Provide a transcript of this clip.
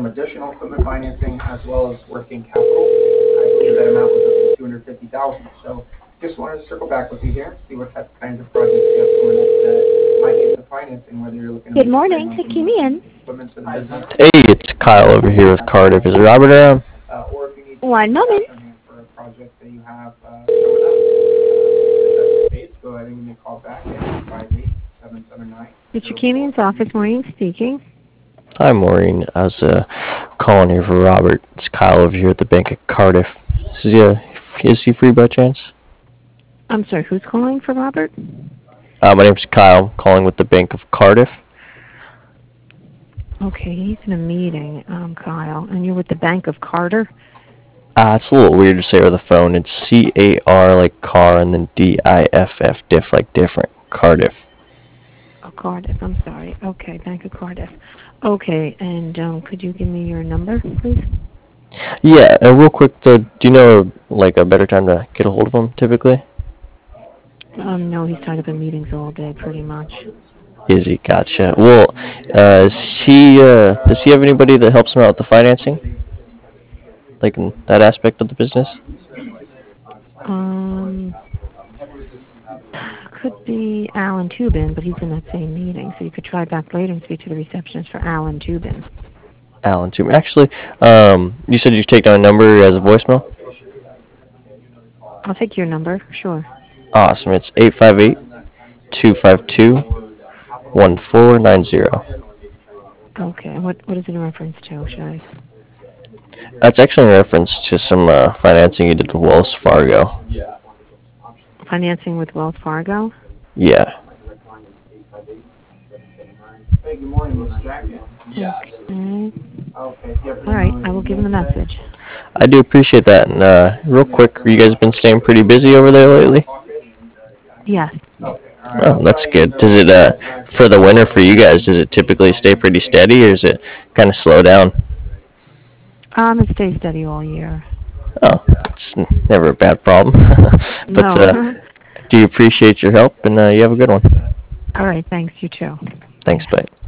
some additional equipment financing as well as working capital. I believe that amount was up to 250,000. So just wanted to circle back with you here, see what type of kinds of projects you have coming up that might need some financing, whether you're looking to Good make upgrade morning, on some Takimian. equipment for the business, Hey, it's Kyle over here with Cardiff. Is Robert around? or if you need some One extra moment. cash on hand for a project that you have coming up. If that's the case, go ahead and give me a call back at 858-779. Mr. Kimian's office, Maureen speaking. Hi, Maureen. I was calling here for Robert. It's Kyle over here at the Bank of Cardiff. Is he free by chance? I'm sorry, who's calling for Robert? My name's Kyle. I'm calling with the Bank of Cardiff. Okay, he's in a meeting, Kyle, and you're with the Bank of Carter? It's a little weird to say over the phone. It's C-A-R like car and then D-I-F-F, diff like different. Cardiff. Oh, Cardiff, I'm sorry. Okay, Bank of Cardiff. Okay, and could you give me your number, please? Yeah, real quick though, do you know like a better time to get a hold of him typically? No, he's tied up in meetings all day, pretty much. Is he? Gotcha. Well, does he have anybody that helps him out with the financing? Like in that aspect of the business? Um, could be Alan Tubin, but he's in that same meeting, so you could try back later and speak to the receptionist for Alan Tubin. Alan Tubin. Actually, you said you take down a number as a voicemail? I'll take your number, sure. Awesome. It's 858-252-1490. Okay, what is it in reference to, should I? That's actually in reference to some financing you did with Wells Fargo. Financing with Wells Fargo? Yeah. Hey, good morning, Miss Jack. Okay. Okay. All right, I will give him the message. I do appreciate that. And real quick, you guys been staying pretty busy over there lately? Yes. Oh, that's good. Does it, for the winter for you guys, does it typically stay pretty steady or is it kind of slow down? It stays steady all year. Oh, it's never a bad problem. But No. do you appreciate your help and you have a good one. All right, thanks, you too. Thanks, bye.